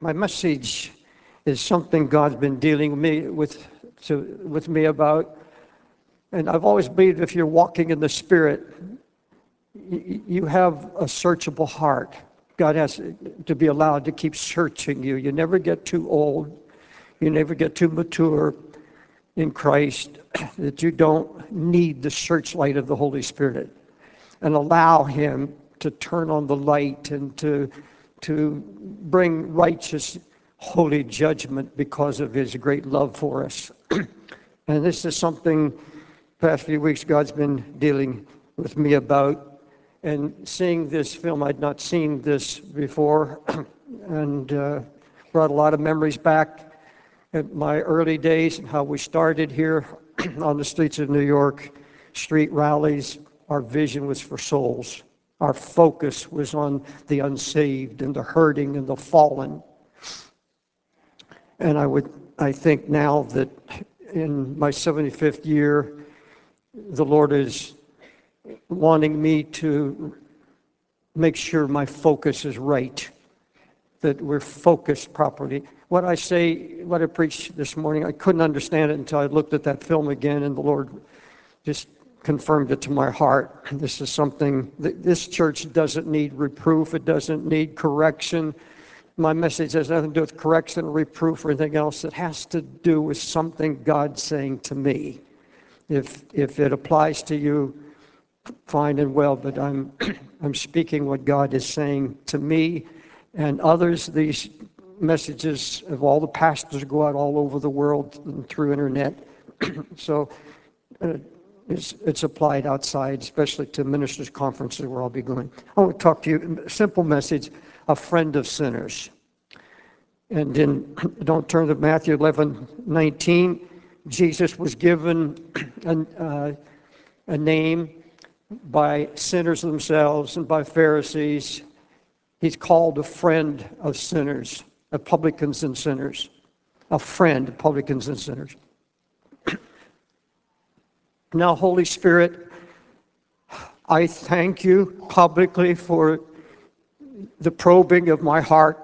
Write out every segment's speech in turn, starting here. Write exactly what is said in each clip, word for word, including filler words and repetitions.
My message is something God's been dealing with me with, to, with me about. And I've always believed if you're walking in the Spirit, you, you have a searchable heart. God has to be allowed to keep searching you. You never get too old. You never get too mature in Christ that you don't need the searchlight of the Holy Spirit and allow Him to turn on the light and to to bring righteous, holy judgment because of His great love for us. And this is something past few weeks God's been dealing with me about. And seeing this film, I'd not seen this before, and uh, brought a lot of memories back at my early days and how we started here on the streets of New York, street rallies. Our vision was for souls. Our focus was on the unsaved and the hurting and the fallen. And I would, I think now that in my seventy-fifth year, the Lord is wanting me to make sure my focus is right, that we're focused properly. What I say, what I preached this morning, I couldn't understand it until I looked at that film again, and the Lord just confirmed it to my heart. This is something that this church doesn't need reproof. It doesn't need correction. My message has nothing to do with correction, reproof, or anything else. It has to do with something God's saying to me. If if it applies to you, fine and well, but I'm I'm speaking what God is saying to me and others. These messages of all the pastors go out all over the world and through internet. So uh, It's, it's applied outside, especially to ministers' conferences where I'll be going. I want to talk to you, a simple message, a friend of sinners. And then, don't turn to Matthew eleven nineteen. Jesus was given a, uh, a name by sinners themselves and by Pharisees. He's called a friend of sinners, of publicans and sinners. A friend of publicans and sinners. Now, Holy Spirit, I thank you publicly for the probing of my heart.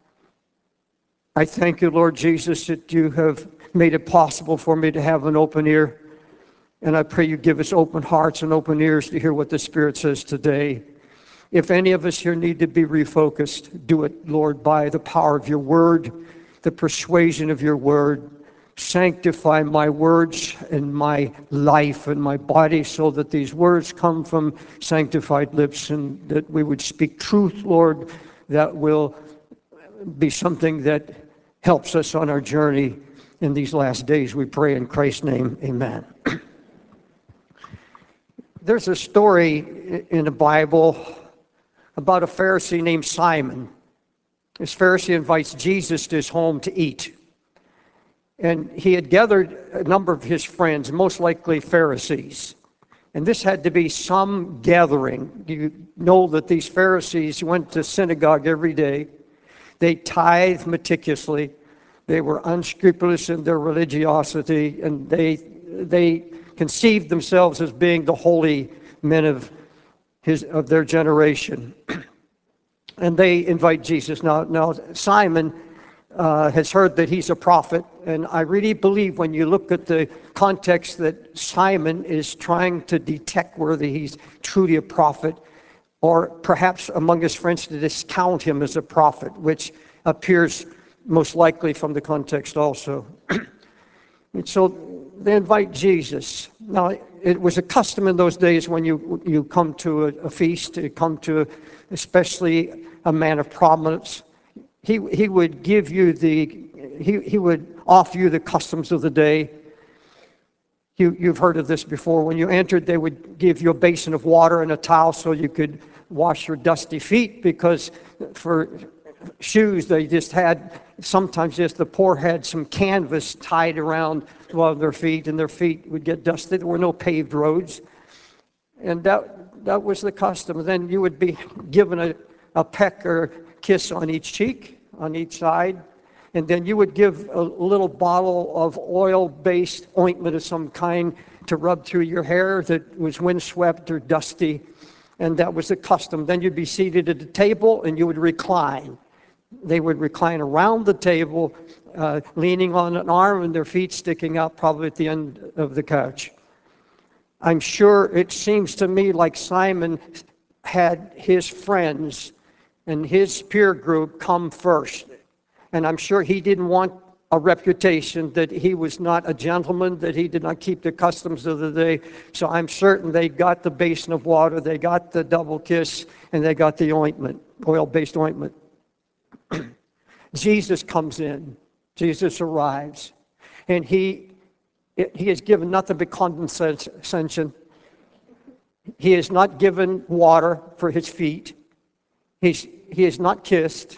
I thank you, Lord Jesus, that you have made it possible for me to have an open ear. And I pray you give us open hearts and open ears to hear what the Spirit says today. If any of us here need to be refocused, do it, Lord, by the power of your word, the persuasion of your word. Sanctify my words and my life and my body so that these words come from sanctified lips and that we would speak truth, Lord, that will be something that helps us on our journey in these last days. We pray in Christ's name, amen. There's a story in the Bible about a Pharisee named Simon. This Pharisee invites Jesus to his home to eat. And he had gathered a number of his friends, most likely Pharisees. And this had to be some gathering. You know that these Pharisees went to synagogue every day. They tithed meticulously. They were unscrupulous in their religiosity. And they they conceived themselves as being the holy men of his of their generation. And they invite Jesus. Now, now Simon Uh, has heard that he's a prophet, and I really believe when you look at the context that Simon is trying to detect whether he's truly a prophet or perhaps among his friends to discount him as a prophet, which appears most likely from the context also. And so they invite Jesus. Now, it was a custom in those days when you you come to a, a feast, you come to especially a man of prominence. He he would give you the, he, he would offer you the customs of the day. You, you've heard of this before. When you entered, they would give you a basin of water and a towel so you could wash your dusty feet, because for shoes they just had, sometimes just the poor had some canvas tied around one of their feet, and their feet would get dusty. There were no paved roads. And that that was the custom. Then you would be given a, a peck or kiss on each cheek, on each side, and then you would give a little bottle of oil-based ointment of some kind to rub through your hair that was windswept or dusty, and that was the custom. Then you'd be seated at the table and you would recline. They would recline around the table, uh, leaning on an arm and their feet sticking out probably at the end of the couch. I'm sure it seems to me like Simon had his friends and his peer group come first. And I'm sure he didn't want a reputation that he was not a gentleman, that he did not keep the customs of the day. So I'm certain they got the basin of water, they got the double kiss, and they got the ointment, oil-based ointment. Jesus comes in. Jesus arrives. And he, he is given nothing but condescension. He is not given water for his feet. He's, he is not kissed.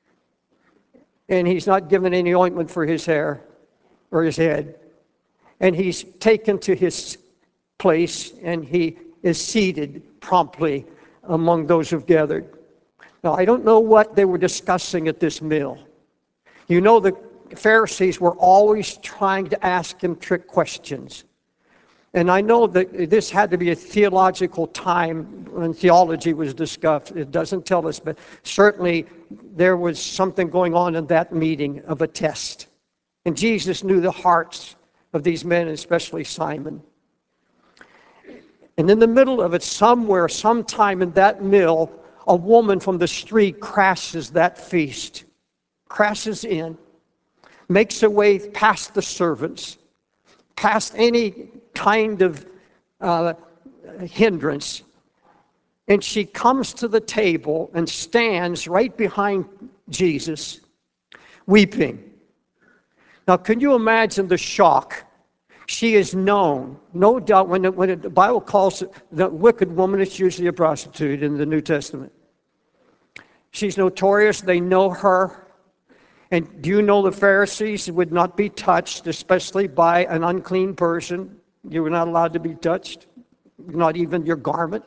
And he's not given any ointment for his hair or his head. And he's taken to his place, and he is seated promptly among those who've gathered. Now, I don't know what they were discussing at this meal. You know, the Pharisees were always trying to ask him trick questions. And I know that this had to be a theological time when theology was discussed. It doesn't tell us, but certainly there was something going on in that meeting of a test. And Jesus knew the hearts of these men, especially Simon. And in the middle of it, somewhere, sometime in that meal, a woman from the street crashes that feast, crashes in, makes her way past the servants, past any kind of uh, hindrance. And she comes to the table and stands right behind Jesus, weeping. Now, can you imagine the shock? She is known, no doubt, when, it, when it, the Bible calls it the wicked woman, it's usually a prostitute in the New Testament. She's notorious. They know her. And do you know the Pharisees would not be touched, especially by an unclean person? You were not allowed to be touched, not even your garment.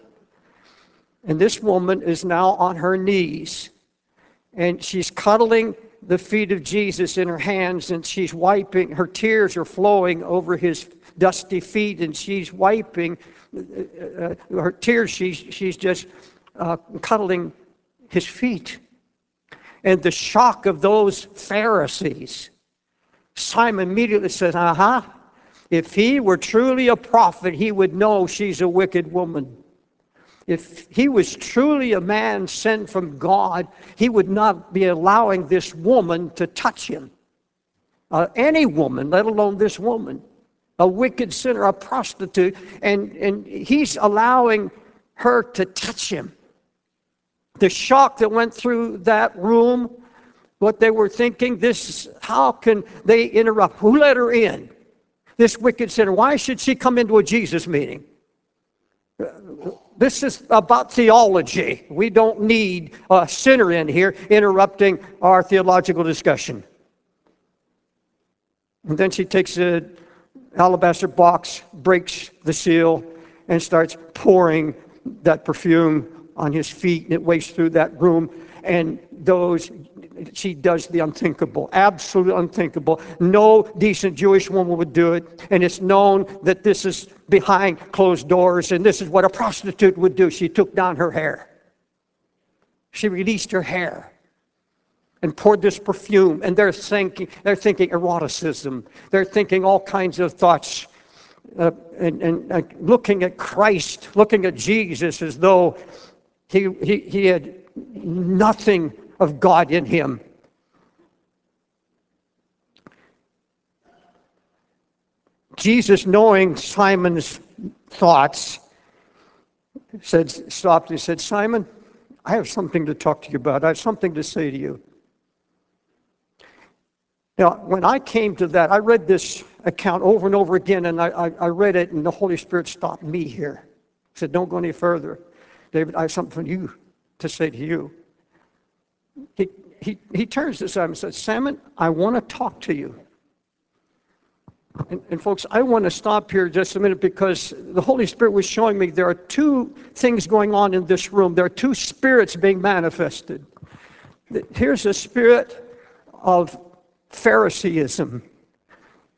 And this woman is now on her knees, and she's cuddling the feet of Jesus in her hands, and she's wiping, her tears are flowing over his dusty feet, and she's wiping uh, her tears, she's, she's just uh, cuddling his feet. And the shock of those Pharisees, Simon immediately says, uh-huh, if he were truly a prophet, he would know she's a wicked woman. If he was truly a man sent from God, he would not be allowing this woman to touch him. Uh, any woman, let alone this woman. A wicked sinner, a prostitute, and, and he's allowing her to touch him. The shock that went through that room, what they were thinking, this, how can they interrupt? Who let her in? This wicked sinner. Why should she come into a Jesus meeting? This is about theology. We don't need a sinner in here interrupting our theological discussion. And then she takes an alabaster box, breaks the seal, and starts pouring that perfume on his feet, and it wastes through that room. And those, she does the unthinkable, absolutely unthinkable. No decent Jewish woman would do it. And it's known that this is behind closed doors, and this is what a prostitute would do. She took down her hair. She released her hair and poured this perfume. And they're thinking, they're thinking eroticism. They're thinking all kinds of thoughts. Uh, and, and uh, looking at Christ, looking at Jesus as though he, he, he had nothing of God in him. Jesus, knowing Simon's thoughts, said, stopped and said, Simon, I have something to talk to you about. I have something to say to you. Now, when I came to that, I read this account over and over again, and I, I, I read it, and the Holy Spirit stopped me here. He said, don't go any further. David, I have something for you to say to you. He, he, he turns to Simon and says, Simon, I want to talk to you. And, and folks, I want to stop here just a minute because the Holy Spirit was showing me there are two things going on in this room. There are two spirits being manifested. Here's a spirit of Phariseeism.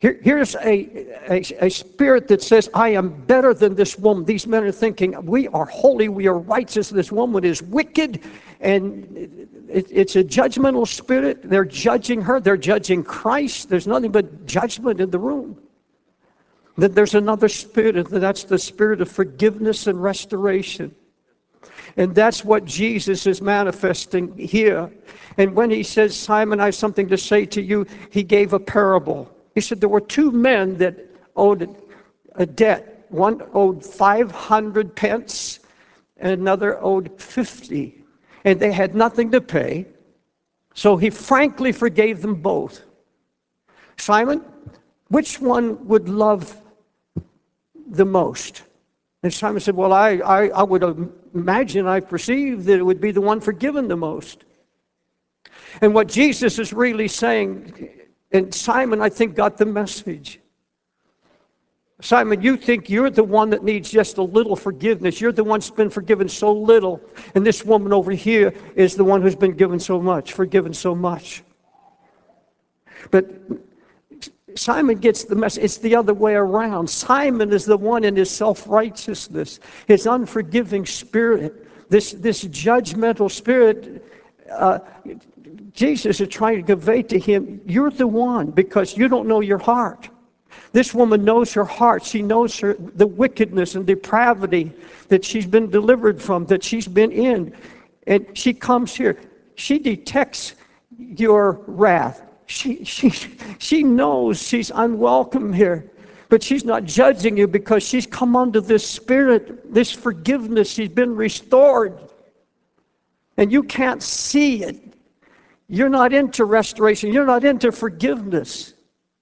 Here, here's a, a, a spirit that says, I am better than this woman. These men are thinking, we are holy, we are righteous. This woman is wicked. And it, it's a judgmental spirit. They're judging her. They're judging Christ. There's nothing but judgment in the room. Then there's another spirit, and that's the spirit of forgiveness and restoration. And that's what Jesus is manifesting here. And when he says, Simon, I have something to say to you, he gave a parable. He said there were two men that owed a debt. One owed five hundred pence, and another owed fifty. And they had nothing to pay. So he frankly forgave them both. Simon, which one would love the most? And Simon said, well, I, I, I would imagine, I perceive that it would be the one forgiven the most. And what Jesus is really saying, and Simon, I think, got the message. Simon, you think you're the one that needs just a little forgiveness. You're the one who's been forgiven so little. And this woman over here is the one who's been given so much, forgiven so much. But Simon gets the message. It's the other way around. Simon is the one in his self-righteousness, his unforgiving spirit, this, this judgmental spirit. Uh, Jesus is trying to convey to him, you're the one because you don't know your heart. This woman knows her heart. She knows her, the wickedness and depravity that she's been delivered from, that she's been in. And she comes here. She detects your wrath. She, she, she knows she's unwelcome here. But she's not judging you because she's come under this spirit, this forgiveness. She's been restored. And you can't see it. You're not into restoration. You're not into forgiveness.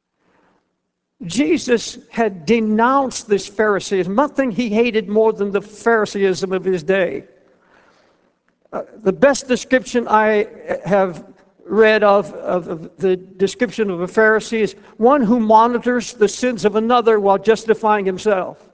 Jesus had denounced this Phariseeism. Nothing he hated more than the Phariseeism of his day. Uh, the best description I have read of, of, of the description of a Pharisee is one who monitors the sins of another while justifying himself.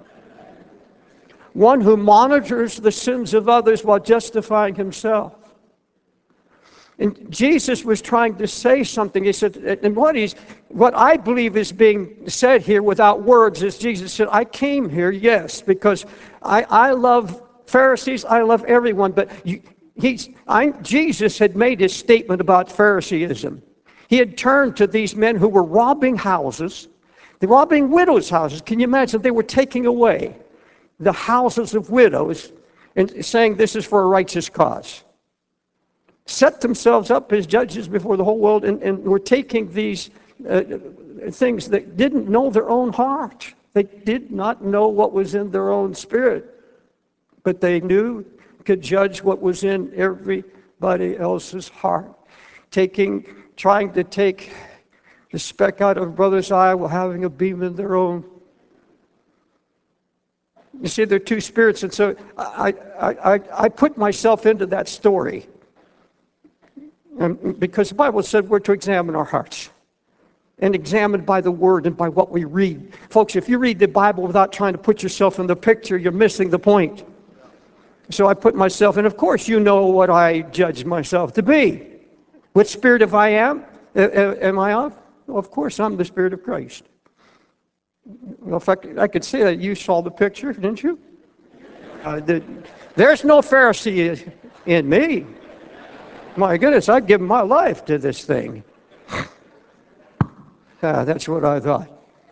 One who monitors the sins of others while justifying himself. And Jesus was trying to say something. He said, and what he's, what I believe is being said here without words is Jesus said, I came here, yes, because I, I love Pharisees, I love everyone, but you, he's, I, Jesus had made his statement about Phariseeism. He had turned to these men who were robbing houses, they're robbing widows' houses. Can you imagine? They were taking away the houses of widows and saying this is for a righteous cause. Set themselves up as judges before the whole world, and, and were taking these uh, things that didn't know their own heart. They did not know what was in their own spirit, but they knew, could judge what was in everybody else's heart. Taking, trying to take the speck out of a brother's eye while having a beam in their own. You see, they're two spirits, and so I, I, I, I put myself into that story. And because the Bible said we're to examine our hearts and examine by the word and by what we read. Folks, if you read the Bible without trying to put yourself in the picture, you're missing the point. So I put myself in. Of course, you know what I judge myself to be. What spirit if I am? Am I of? Well, of course, I'm the Spirit of Christ. Well, if I, I could say that, you saw the picture, didn't you? Uh, the, there's no Pharisee in me. My goodness, I'd give my life to this thing. Ah, that's what I thought.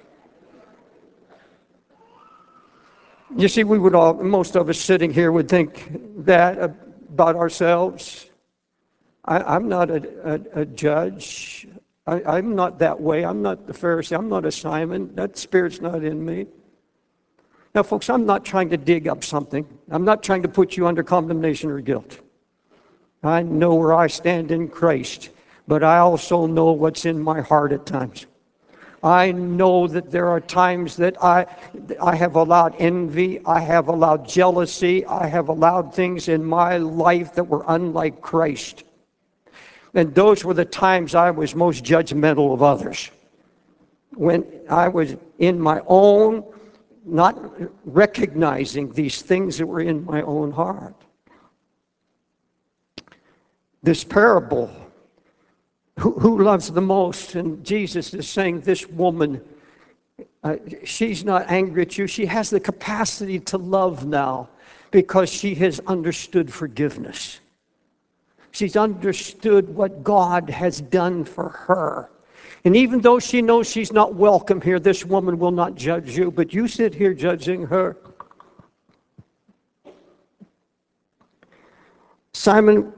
You see, we would all, most of us sitting here would think that about ourselves. I, I'm not a, a, a judge. I, I'm not that way. I'm not the Pharisee. I'm not a Simon. That spirit's not in me. Now, folks, I'm not trying to dig up something. I'm not trying to put you under condemnation or guilt. I know where I stand in Christ, but I also know what's in my heart at times. I know that there are times that I, I have allowed envy, I have allowed jealousy, I have allowed things in my life that were unlike Christ. And those were the times I was most judgmental of others. When I was in my own, not recognizing these things that were in my own heart. This parable who, who loves the most. And Jesus is saying, this woman, uh, she's not angry at you. She has the capacity to love now because she has understood forgiveness. She's understood what God has done for her. And even though she knows she's not welcome here, this woman will not judge you, but you sit here judging her. Simon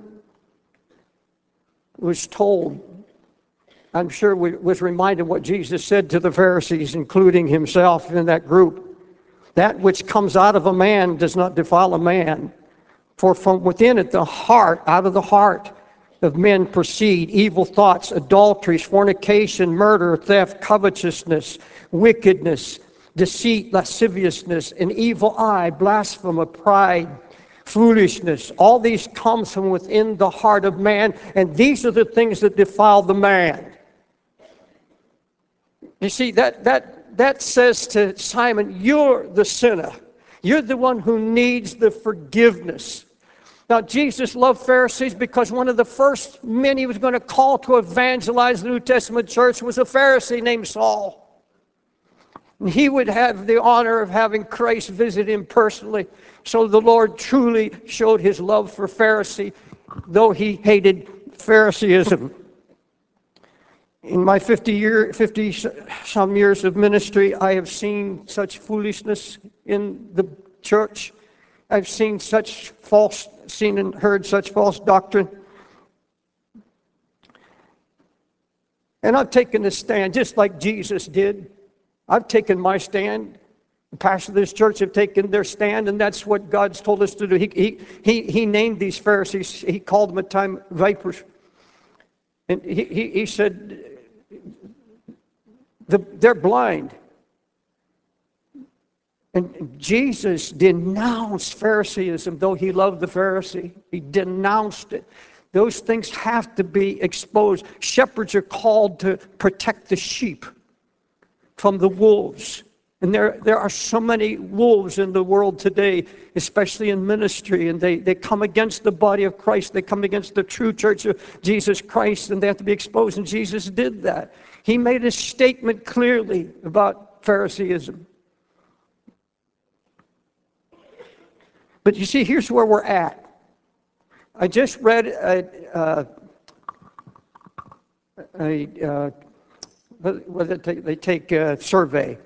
was told, I'm sure was reminded what Jesus said to the Pharisees, including himself in that group. That which comes out of a man does not defile a man. For from within it, the heart, out of the heart of men proceed evil thoughts, adulteries, fornication, murder, theft, covetousness, wickedness, deceit, lasciviousness, an evil eye, blasphemy, pride, foolishness. All these comes from within the heart of man, and these are the things that defile the man. You see, that that that says to Simon, you're the sinner. You're the one who needs the forgiveness. Now, Jesus loved Pharisees because one of the first men he was going to call to evangelize the New Testament church was a Pharisee named Saul. And he would have the honor of having Christ visit him personally. So the Lord truly showed his love for Pharisee, though he hated Phariseeism. In my fifty year, fifty some years of ministry, I have seen such foolishness in the church. I've seen such false, seen and heard such false doctrine. And I've taken a stand, just like Jesus did. I've taken my stand. The pastors of this church have taken their stand, and that's what God's told us to do. He, he, he, he named these Pharisees. He called them at time vipers. And he, he, he said, the, they're blind. And Jesus denounced Phariseeism, though he loved the Pharisee. He denounced it. Those things have to be exposed. Shepherds are called to protect the sheep from the wolves. And there, there are so many wolves in the world today, especially in ministry, and they, they come against the body of Christ. They come against the true church of Jesus Christ, and they have to be exposed, and Jesus did that. He made a statement clearly about Phariseeism. But you see, here's where we're at. I just read a, uh, a uh, what they take, they take a survey.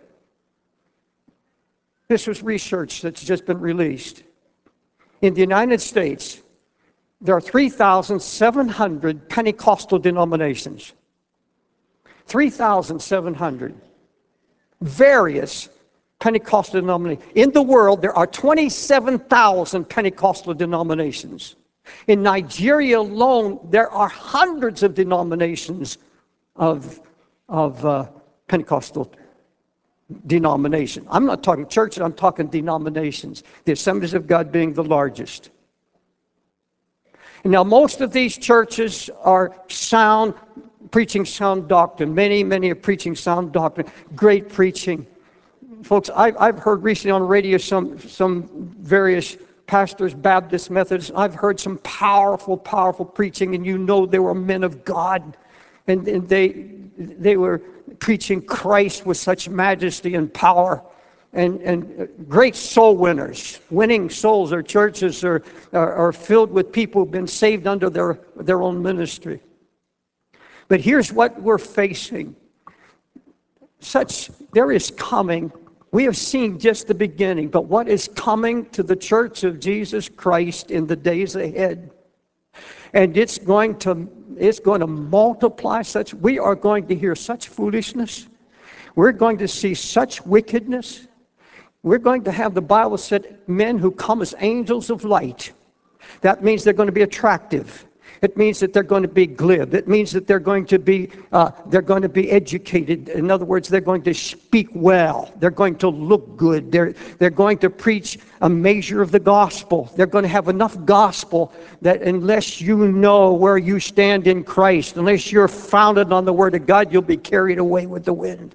This was research that's just been released. In the United States, there are three thousand seven hundred Pentecostal denominations. three thousand seven hundred. Various Pentecostal denominations. In the world, there are twenty-seven thousand Pentecostal denominations. In Nigeria alone, there are hundreds of denominations of, of uh, Pentecostal denomination. I'm not talking churches, I'm talking denominations. The Assemblies of God being the largest. And now, most of these churches are sound, preaching sound doctrine. Many, many are preaching sound doctrine. Great preaching. Folks, I've, I've heard recently on the radio some, some various pastors, Baptist, Methodists. I've heard some powerful, powerful preaching, and you know they were men of God. And, and they, they were preaching Christ with such majesty and power. And, and great soul winners. Winning souls. Our churches are, are, are filled with people who've been saved under their, their own ministry. But here's what we're facing. Such, there is coming, we have seen just the beginning, but what is coming to the church of Jesus Christ in the days ahead? And it's going to, it's going to multiply such, we are going to hear such foolishness. We're going to see such wickedness. We're going to have, the Bible said, men who come as angels of light. That means they're going to be attractive. It means that they're going to be glib. It means that they're going to be uh, they're going to be educated. In other words, they're going to speak well. They're going to look good. They're they're going to preach a measure of the gospel. They're going to have enough gospel that unless you know where you stand in Christ, unless you're founded on the Word of God, you'll be carried away with the wind.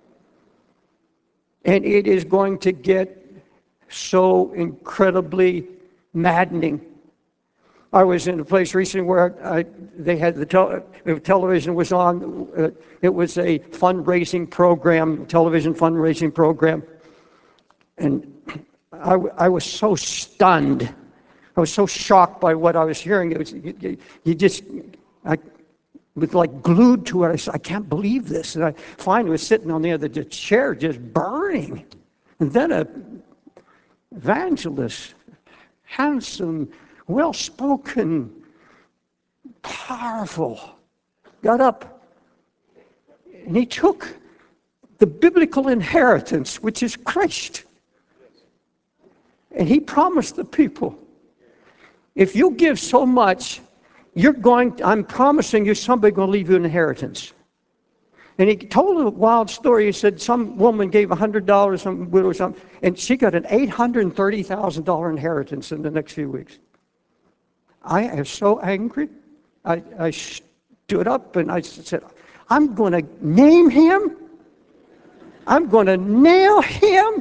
And it is going to get so incredibly maddening. I was in a place recently where I, they had the, tel- the television was on. Uh, it was a fundraising program, television fundraising program. And I, I was so stunned. I was so shocked by what I was hearing. It was, you, you just, I was like glued to it. I said, I can't believe this. And I finally was sitting on the other chair just burning. And then a evangelist, handsome, well-spoken, powerful, got up and he took the biblical inheritance, which is Christ, and he promised the people, if you give so much, you're going, I'm promising you somebody's going to leave you an inheritance. And he told a wild story. He said some woman gave one hundred dollars, some widow or something, and she got an eight hundred thirty thousand dollars inheritance in the next few weeks. I was so angry. I, I stood up and I said, I'm going to name him. I'm going to nail him.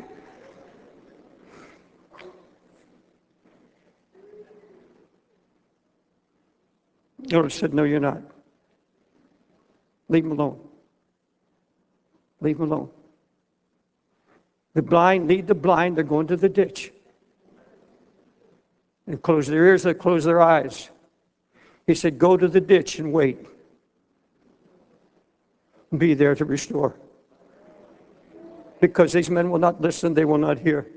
The Lord said, no, you're not. Leave him alone. Leave him alone. The blind lead the blind. They're going to the ditch. They close their ears, they close their eyes. He said, go to the ditch and wait. Be there to restore. Because these men will not listen, they will not hear.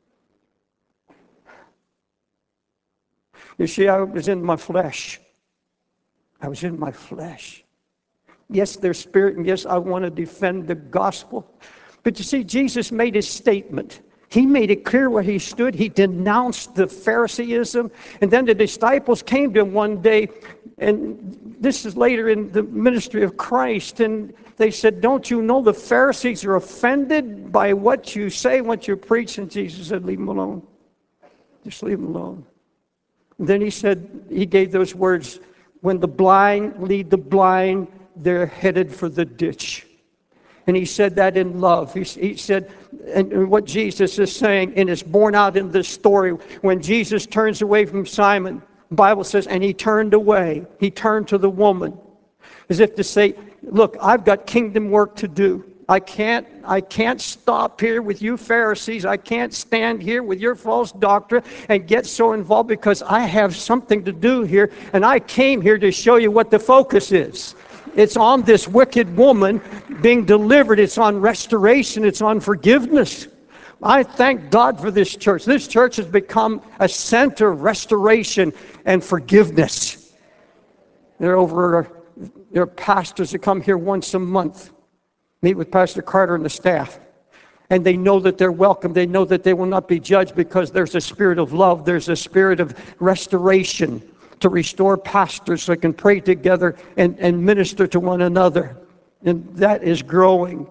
You see, I was in my flesh. I was in my flesh. Yes, there's spirit, and yes, I want to defend the gospel. But you see, Jesus made his statement. He made it clear where he stood. He denounced the Phariseeism. And then the disciples came to him one day, and this is later in the ministry of Christ, and they said, don't you know the Pharisees are offended by what you say, what you preach? And Jesus said, leave them alone. Just leave them alone. And then he said, he gave those words, when the blind lead the blind, they're headed for the ditch. And he said that in love. He, he said, and what Jesus is saying, and it's borne out in this story, when Jesus turns away from Simon, the Bible says, and he turned away. He turned to the woman, as if to say, look, I've got kingdom work to do. I can't, I can't stop here with you Pharisees. I can't stand here with your false doctrine and get so involved, because I have something to do here, and I came here to show you what the focus is. It's on this wicked woman being delivered. It's on restoration. It's on forgiveness. I thank God for this church. This church has become a center of restoration and forgiveness. There are over, there are pastors that come here once a month, meet with Pastor Carter and the staff. And they know that they're welcome. They know that they will not be judged, because there's a spirit of love. There's a spirit of restoration to restore pastors so they can pray together and, and minister to one another. And that is growing.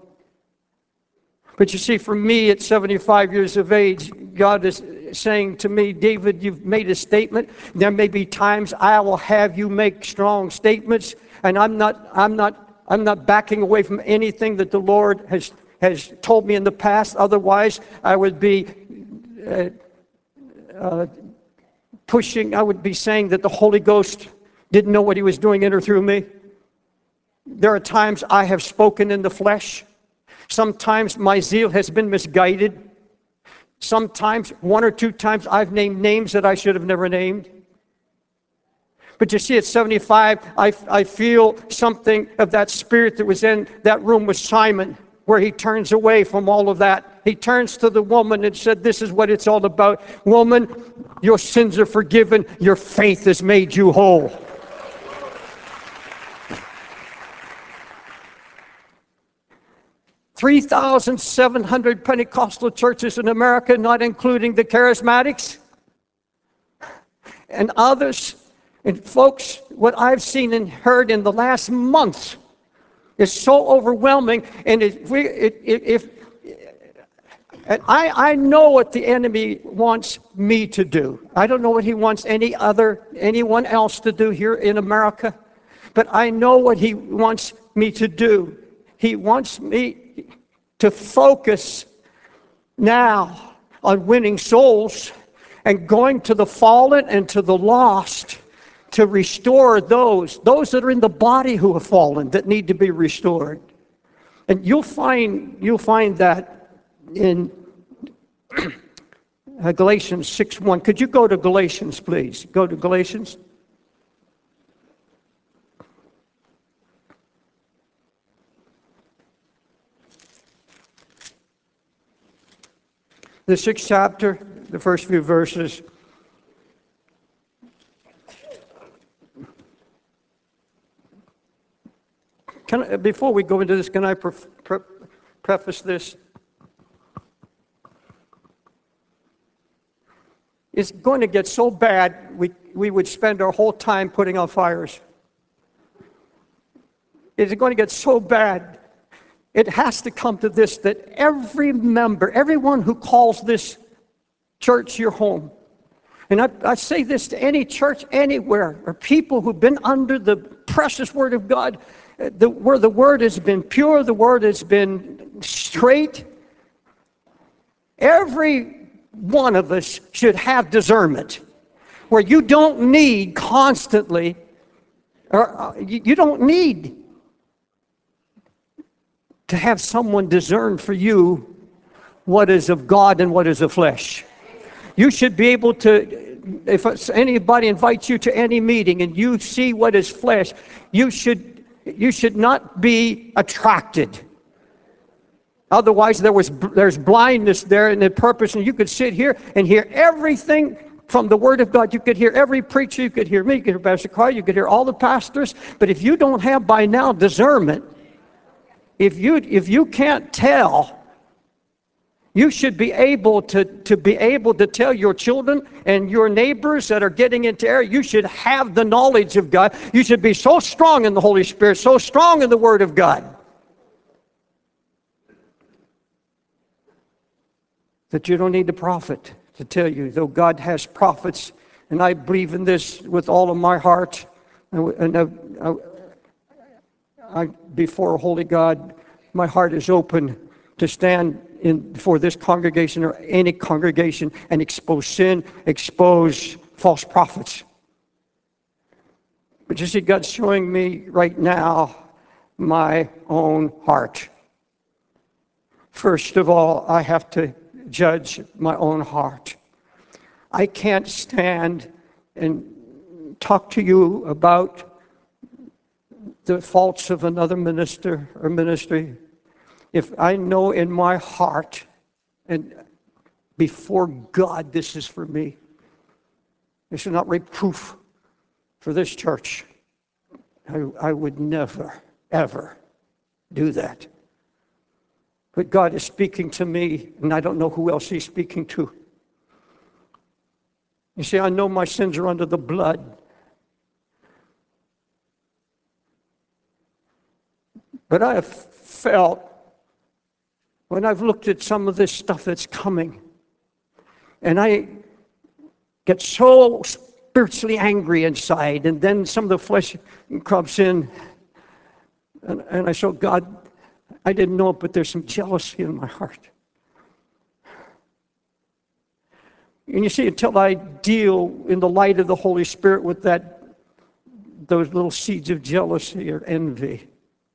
But you see, for me at seventy-five years of age, God is saying to me, David, you've made a statement. There may be times I will have you make strong statements, and I'm not, I'm not, I'm not backing away from anything that the Lord has, has told me in the past. Otherwise, I would be uh, uh, pushing, I would be saying that the Holy Ghost didn't know what he was doing in or through me. There are times I have spoken in the flesh. Sometimes my zeal has been misguided. Sometimes, one or two times, I've named names that I should have never named. But you see, at seventy-five, I, I feel something of that spirit that was in that room with Simon, where he turns away from all of that. He turns to the woman and said, this is what it's all about. Woman, your sins are forgiven. Your faith has made you whole. three thousand seven hundred Pentecostal churches in America, not including the charismatics and others. And folks, what I've seen and heard in the last month is so overwhelming. And if, we, if, if and I, I know what the enemy wants me to do. I don't know what he wants any other, anyone else to do here in America. But I know what he wants me to do. He wants me to focus now on winning souls and going to the fallen and to the lost to restore those, those that are in the body who have fallen, that need to be restored. And you'll find, you'll find that in Galatians six one. Could you go to Galatians, please? Go to Galatians. The sixth chapter, the first few verses. Can I, before we go into this, can I pre- pre- preface this? It's going to get so bad, we, we would spend our whole time putting out fires. It's going to get so bad, it has to come to this, that every member, everyone who calls this church your home, and I, I say this to any church anywhere, or people who've been under the precious Word of God, the, where the Word has been pure, the Word has been straight. Every one of us should have discernment, where you don't need constantly, or uh, you, you don't need to have someone discern for you what is of God and what is of flesh. You should be able to, if anybody invites you to any meeting and you see what is flesh, you should, you should not be attracted. Otherwise, there was there's blindness there in the purpose, and you could sit here and hear everything from the Word of God. You could hear every preacher, you could hear me, you could hear Pastor Carl, you could hear all the pastors, but if you don't have by now discernment, if you if you can't tell, you should be able to, to be able to tell your children and your neighbors that are getting into error. You should have the knowledge of God. You should be so strong in the Holy Spirit, so strong in the Word of God, that you don't need the prophet to tell you, though God has prophets, and I believe in this with all of my heart, and I, I, I, before holy God, my heart is open to stand in for this congregation or any congregation and expose sin, expose false prophets. But you see, God's showing me right now my own heart. First of all, I have to judge my own heart. I can't stand and talk to you about the faults of another minister or ministry if I know in my heart and before God this is for me. This is not reproof for this church. I, I would never, ever do that. But God is speaking to me, and I don't know who else He's speaking to. You see, I know my sins are under the blood. But I have felt, when I've looked at some of this stuff that's coming, and I get so spiritually angry inside, and then some of the flesh creeps in, and, and I say, God, I didn't know it, but there's some jealousy in my heart. And you see, until I deal in the light of the Holy Spirit with that, those little seeds of jealousy or envy.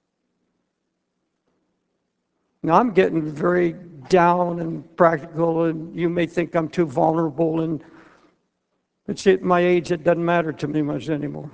Now, I'm getting very down and practical, and you may think I'm too vulnerable, and it's at my age, it doesn't matter to me much anymore.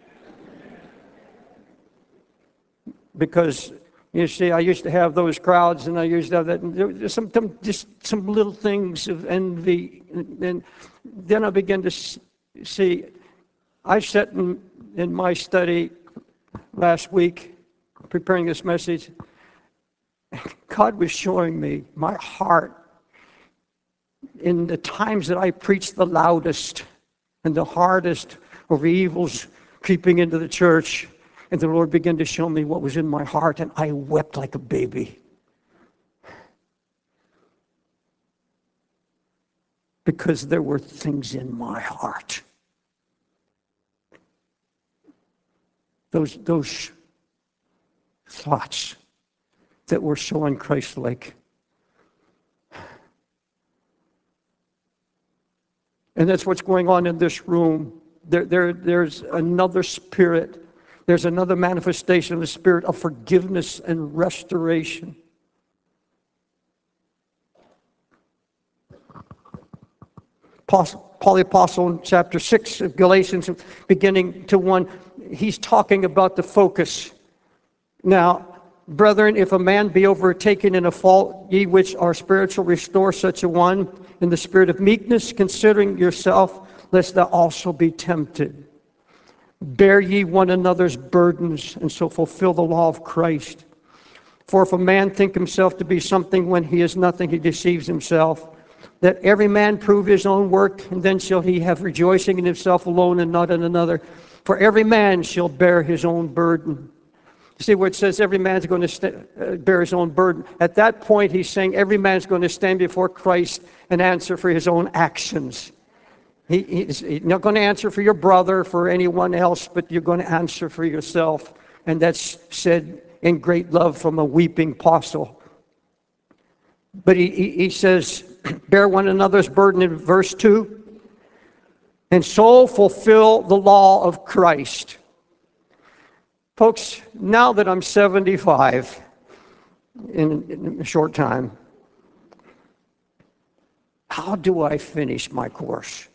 Because, you see, I used to have those crowds, and I used to have that, and there was some, just some little things of envy, and, and then I began to see, I sat in, in my study last week, preparing this message. God was showing me my heart in the times that I preached the loudest and the hardest over evils creeping into the church. And the Lord began to show me what was in my heart, and I wept like a baby. Because there were things in my heart. Those, those thoughts that were so un-Christ-like. And that's what's going on in this room. There, there, there's another spirit. There's another manifestation of the spirit of forgiveness and restoration. Paul, Paul the Apostle in chapter six of Galatians, beginning to one, he's talking about the focus. Now, brethren, if a man be overtaken in a fault, ye which are spiritual, restore such a one in the spirit of meekness, considering yourself, lest thou also be tempted. Bear ye one another's burdens, and so fulfill the law of Christ. For if a man think himself to be something when he is nothing, he deceives himself. Let every man prove his own work, and then shall he have rejoicing in himself alone and not in another. For every man shall bear his own burden. You see where it says every man's going to st- uh, bear his own burden. At that point, he's saying every man's going to stand before Christ and answer for his own actions. He, he's, he's not going to answer for your brother, for anyone else, but you're going to answer for yourself. And that's said in great love from a weeping apostle. But he, he, he says, bear one another's burden in verse two, and so fulfill the law of Christ. Folks, now that I'm seventy-five, in, in a short time, how do I finish my course?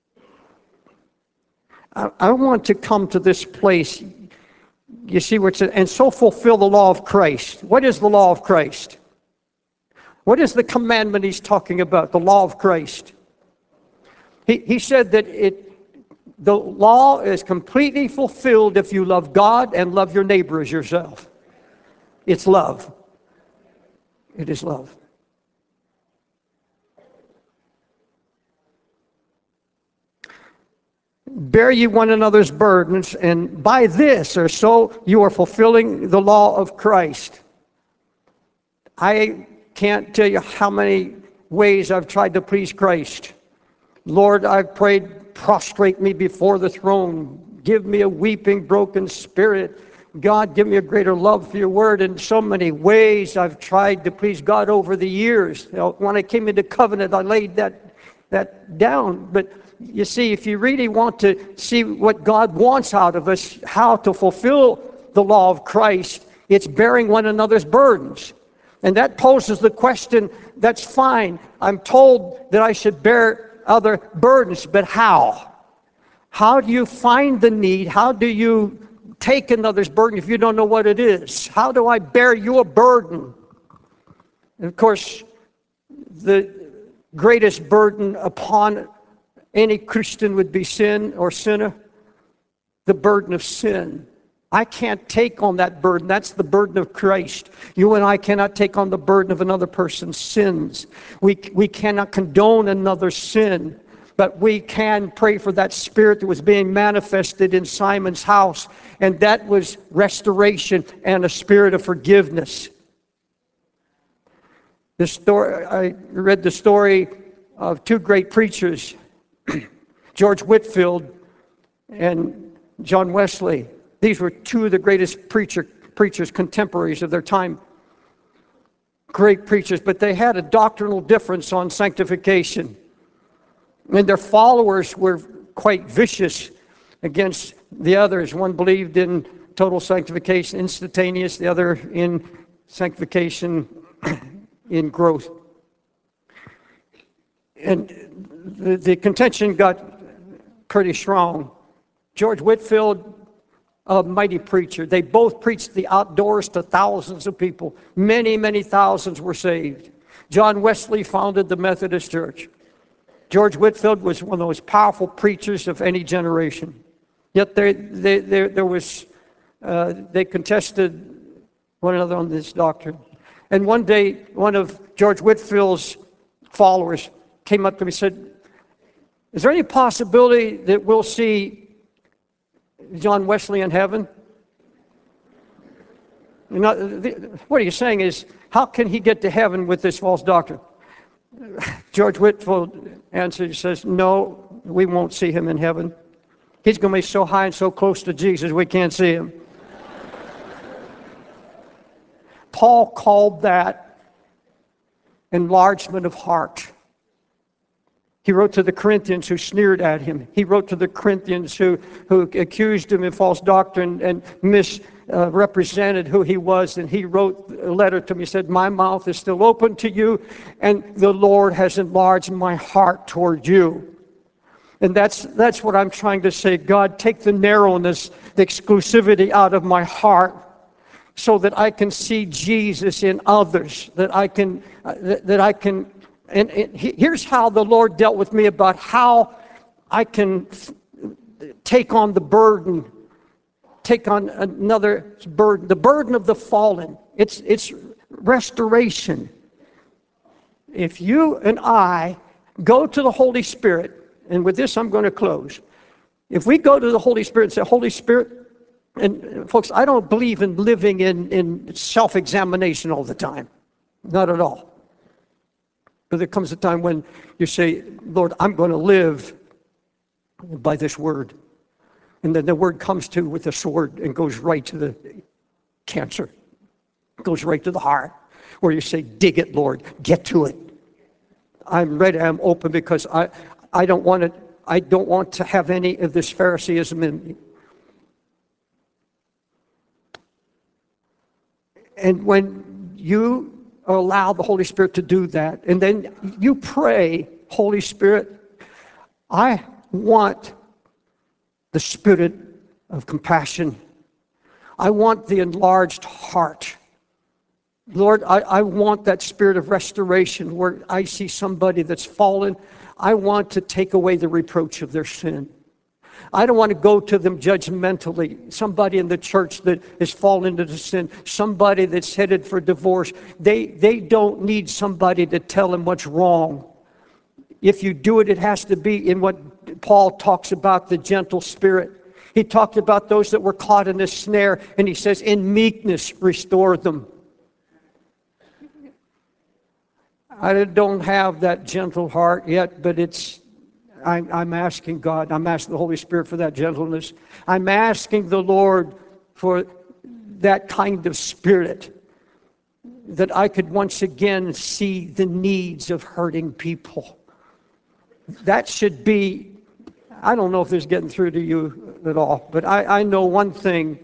I, I want to come to this place. You see where it says, and so fulfill the law of Christ. What is the law of Christ? What is the commandment he's talking about, the law of Christ? He, he said that it, the law is completely fulfilled if you love God and love your neighbor as yourself. It's love. It is love. Bear ye one another's burdens, and by this or so you are fulfilling the law of Christ. I can't tell you how many ways I've tried to please Christ. Lord, I've prayed, prostrate me before the throne. Give me a weeping, broken spirit. God, give me a greater love for your word. In so many ways I've tried to please God over the years. You know, when I came into covenant, I laid that, that down. But you see, if you really want to see what God wants out of us, how to fulfill the law of Christ, it's bearing one another's burdens. And that poses the question, that's fine. I'm told that I should bear other burdens, but how? How do you find the need? How do you take another's burden if you don't know what it is? How do I bear you a burden? And of course, the greatest burden upon any Christian would be sin or sinner, the burden of sin. I can't take on that burden. That's the burden of Christ. You and I cannot take on the burden of another person's sins. We, we cannot condone another's sin, but we can pray for that spirit that was being manifested in Simon's house, and that was restoration and a spirit of forgiveness. The story, I read the story of two great preachers, George Whitefield and John Wesley. These were two of the greatest preacher, preachers, contemporaries of their time. Great preachers, but they had a doctrinal difference on sanctification. And their followers were quite vicious against the others. One believed in total sanctification, instantaneous, the other in sanctification in growth. And the, the contention got pretty strong. George Whitefield, a mighty preacher. They both preached the outdoors to thousands of people. Many, many thousands were saved. John Wesley founded the Methodist Church. George Whitefield was one of the most powerful preachers of any generation. Yet there, there, there, there was, uh, they contested one another on this doctrine. And one day, one of George Whitefield's followers came up to me and said, is there any possibility that we'll see John Wesley in heaven? You know, what are you saying is, how can he get to heaven with this false doctrine? George Whitefield answered, he says, no, we won't see him in heaven. He's going to be so high and so close to Jesus, we can't see him. Paul called that enlargement of heart. He wrote to the Corinthians who sneered at him. He wrote to the Corinthians who, who accused him of false doctrine and misrepresented uh, who he was. And he wrote a letter to me. He said, my mouth is still open to you, and the Lord has enlarged my heart toward you. And that's, that's what I'm trying to say. God, take the narrowness, the exclusivity out of my heart, so that I can see Jesus in others, that I can, uh, that, that I can. And, and here's how the Lord dealt with me about how I can f- take on the burden, take on another burden, the burden of the fallen. It's, it's restoration. If you and I go to the Holy Spirit, and with this I'm going to close. If we go to the Holy Spirit and say, Holy Spirit, and folks, I don't believe in living in, in self-examination all the time. Not at all. But there comes a time when you say, Lord, I'm going to live by this word. And then the word comes to with a sword and goes right to the cancer. Goes right to the heart. Where you say, dig it, Lord. Get to it. I'm ready, I'm open, because I, I don't want to, I don't want to have any of this Phariseeism in me. And when you allow the Holy Spirit to do that, and then you pray, Holy Spirit, I want the spirit of compassion. I want the enlarged heart. Lord, I, I want that spirit of restoration where I see somebody that's fallen. I want to take away the reproach of their sin. I don't want to go to them judgmentally. Somebody in the church that has fallen into sin, somebody that's headed for divorce, they, they don't need somebody to tell them what's wrong. If you do it, it has to be in what Paul talks about, the gentle spirit. He talked about those that were caught in a snare, and he says, in meekness, restore them. I don't have that gentle heart yet, but it's I'm, I'm asking God, I'm asking the Holy Spirit for that gentleness. I'm asking the Lord for that kind of spirit, that I could once again see the needs of hurting people. That should be, I don't know if this is getting through to you at all, but I, I know one thing,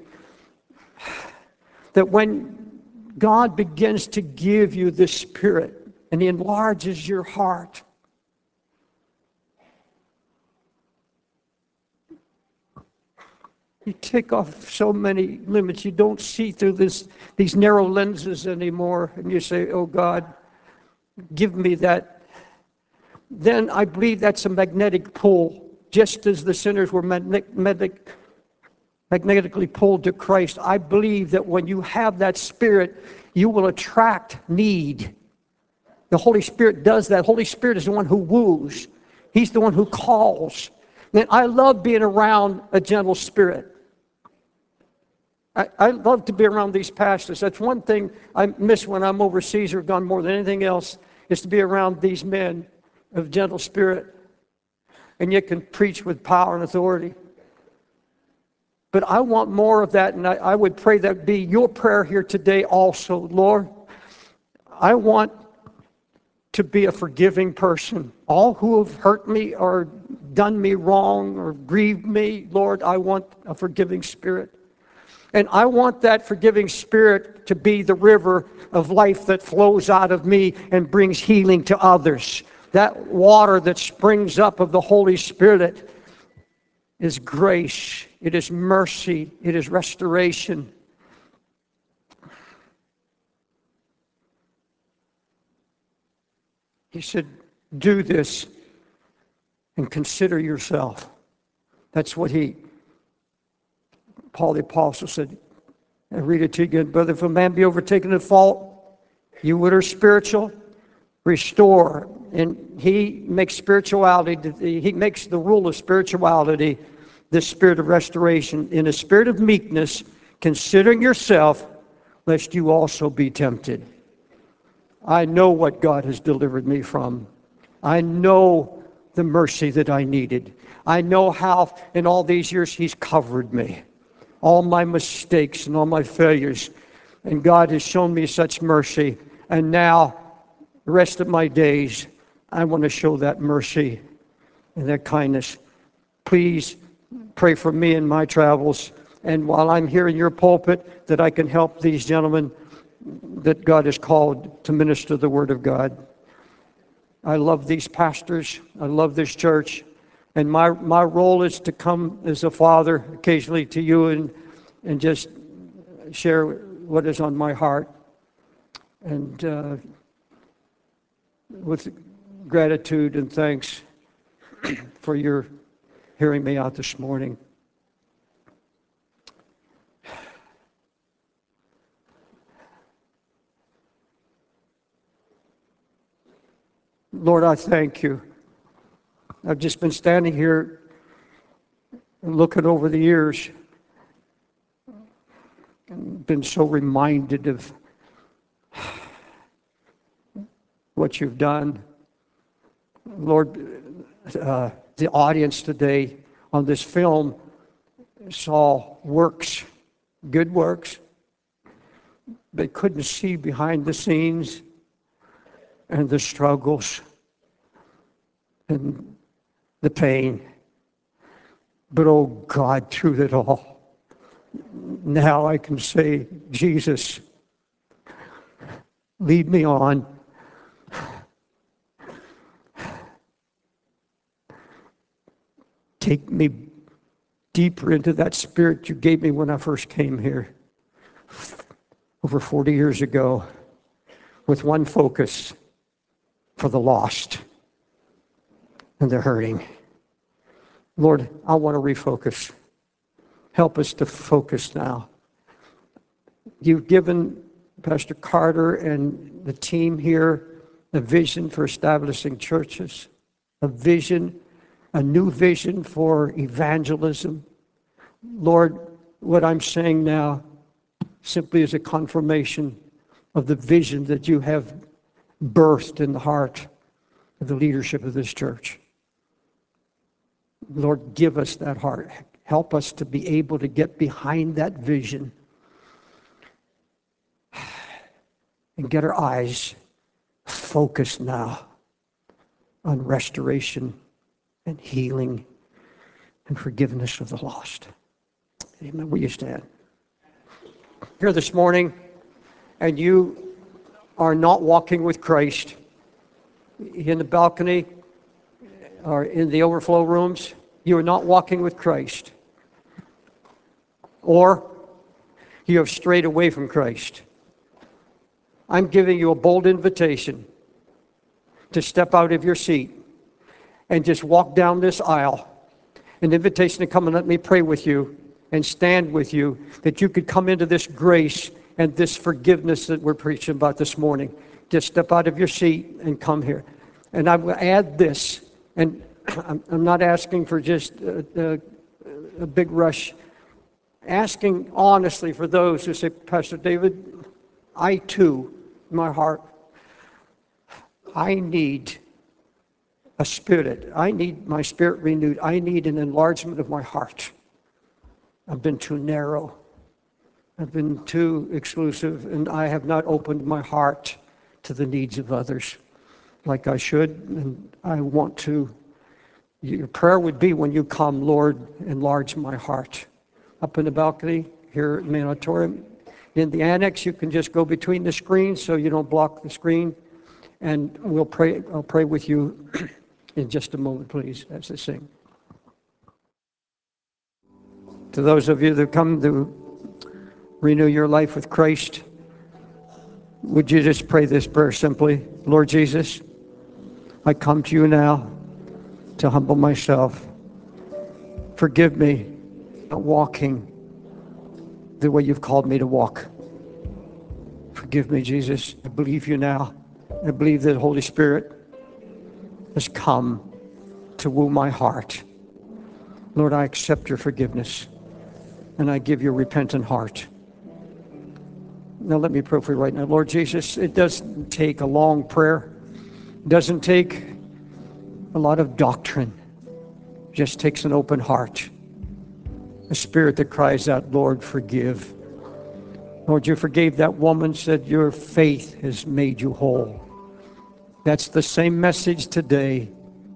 that when God begins to give you this spirit and He enlarges your heart, you take off so many limits. You don't see through this, these narrow lenses anymore. And you say, oh God, give me that. Then I believe that's a magnetic pull. Just as the sinners were magnetic, magnetic, magnetically pulled to Christ, I believe that when you have that spirit, you will attract need. The Holy Spirit does that. Holy Spirit is the one who woos. He's the one who calls. And I love being around a gentle spirit. I, I love to be around these pastors. That's one thing I miss when I'm overseas or gone more than anything else, is to be around these men of gentle spirit. And you can preach with power and authority. But I want more of that, and I, I would pray that be your prayer here today also. Lord, I want to be a forgiving person. All who have hurt me or done me wrong or grieved me, Lord, I want a forgiving spirit. And I want that forgiving spirit to be the river of life that flows out of me and brings healing to others. That water that springs up of the Holy Spirit is grace, it is mercy, it is restoration. He said, do this and consider yourself. That's what he, Paul the Apostle said. I read it to you again. Brother, if a man be overtaken in fault, you that are spiritual, restore. And he makes spirituality, he makes the rule of spirituality the spirit of restoration. In a spirit of meekness, considering yourself, lest you also be tempted. I know what God has delivered me from. I know the mercy that I needed. I know how in all these years He's covered me. All my mistakes and all my failures. And God has shown me such mercy. And now, the rest of my days, I want to show that mercy and their kindness. Please pray for me in my travels, and while I'm here in your pulpit, that I can help these gentlemen that God has called to minister the Word of God. I love these pastors. I love this church. And my, my role is to come as a father occasionally to you and, and just share what is on my heart. And uh, with gratitude and thanks for your hearing me out this morning. Lord, I thank you. I've just been standing here and looking over the years and been so reminded of what you've done. Lord, uh, the audience today on this film saw works, good works. They couldn't see behind the scenes and the struggles and the pain. But oh God, through it all, now I can say, Jesus, lead me on. Take me deeper into that spirit you gave me when I first came here over forty years ago, with one focus: for the lost and the hurting. Lord, I want to refocus. Help us to focus now. You've given Pastor Carter and the team here a vision for establishing churches, a vision, a new vision for evangelism. Lord, what I'm saying now simply is a confirmation of the vision that you have birthed in the heart of the leadership of this church. Lord, give us that heart. Help us to be able to get behind that vision and get our eyes focused now on restoration and healing and forgiveness of the lost. Amen. Will you stand? Here this morning, and you are not walking with Christ in the balcony or in the overflow rooms, you are not walking with Christ. Or you have strayed away from Christ. I'm giving you a bold invitation to step out of your seat and just walk down this aisle. An invitation to come and let me pray with you and stand with you, that you could come into this grace and this forgiveness that we're preaching about this morning. Just step out of your seat and come here. And I will add this, and I'm, I'm not asking for just a, a, a big rush, asking honestly for those who say, Pastor David, I too, in my heart, I need a spirit. I need my spirit renewed. I need an enlargement of my heart. I've been too narrow. I've been too exclusive, and I have not opened my heart to the needs of others like I should, and I want to. Your prayer would be when you come, Lord, enlarge my heart. Up in the balcony, here at the main auditorium. In the annex, you can just go between the screens so you don't block the screen, and we'll pray. I'll pray with you in just a moment, please, as they sing. To those of you that come to renew your life with Christ, would you just pray this prayer simply? Lord Jesus, I come to you now to humble myself. Forgive me for walking the way you've called me to walk. Forgive me, Jesus. I believe you now. I believe that the Holy Spirit has come to woo my heart. Lord, I accept your forgiveness, and I give you a repentant heart. Now let me pray for you right now. Lord Jesus, it doesn't take a long prayer. It doesn't take a lot of doctrine. It just takes an open heart. A spirit that cries out, Lord, forgive. Lord, you forgave that woman, said your faith has made you whole. That's the same message today.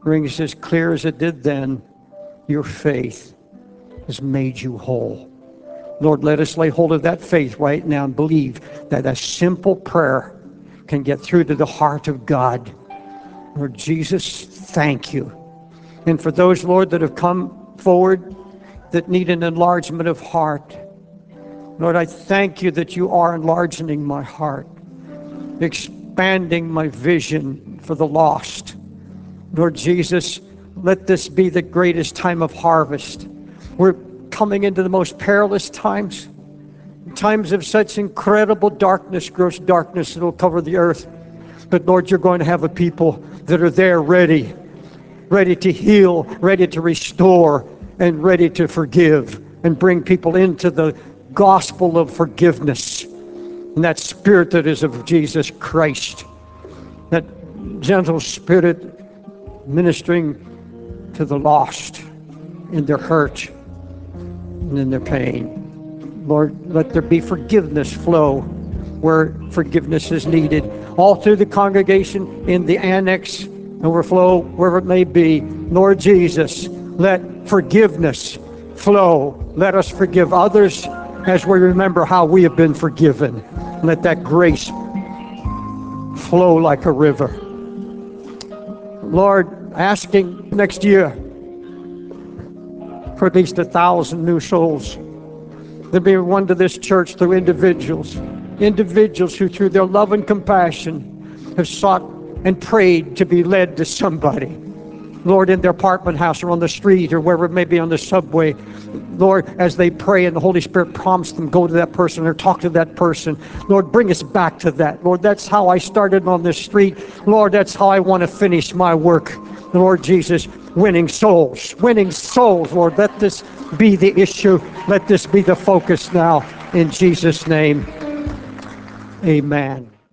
rings as clear as it did then. Your faith has made you whole. Lord, let us lay hold of that faith right now and believe that a simple prayer can get through to the heart of God. Lord Jesus, thank you. And for those, Lord, that have come forward that need an enlargement of heart, Lord, I thank you that you are enlarging my heart, expanding my vision for the lost. Lord Jesus, let this be the greatest time of harvest. We're coming into the most perilous times, times of such incredible darkness, gross darkness that will cover the earth. But Lord, you're going to have a people that are there ready, ready to heal, ready to restore, and ready to forgive, and bring people into the gospel of forgiveness, and that spirit that is of Jesus Christ, that gentle spirit ministering to the lost in their hurt and in their pain. Lord, let there be forgiveness flow where forgiveness is needed, all through the congregation, in the annex, overflow, wherever it may be. Lord Jesus, let forgiveness flow. Let us forgive others as we remember how we have been forgiven. Let that grace flow like a river. Lord, asking next year for at least a thousand new souls. There'll be one to this church through individuals, individuals who through their love and compassion have sought and prayed to be led to somebody. Lord, in their apartment house or on the street or wherever it may be, on the subway. Lord, as they pray and the Holy Spirit prompts them, go to that person or talk to that person. Lord, bring us back to that. Lord, that's how I started on this street. Lord, that's how I want to finish my work. Lord Jesus, winning souls, winning souls, Lord. Let this be the issue. Let this be the focus now. In Jesus' name, amen.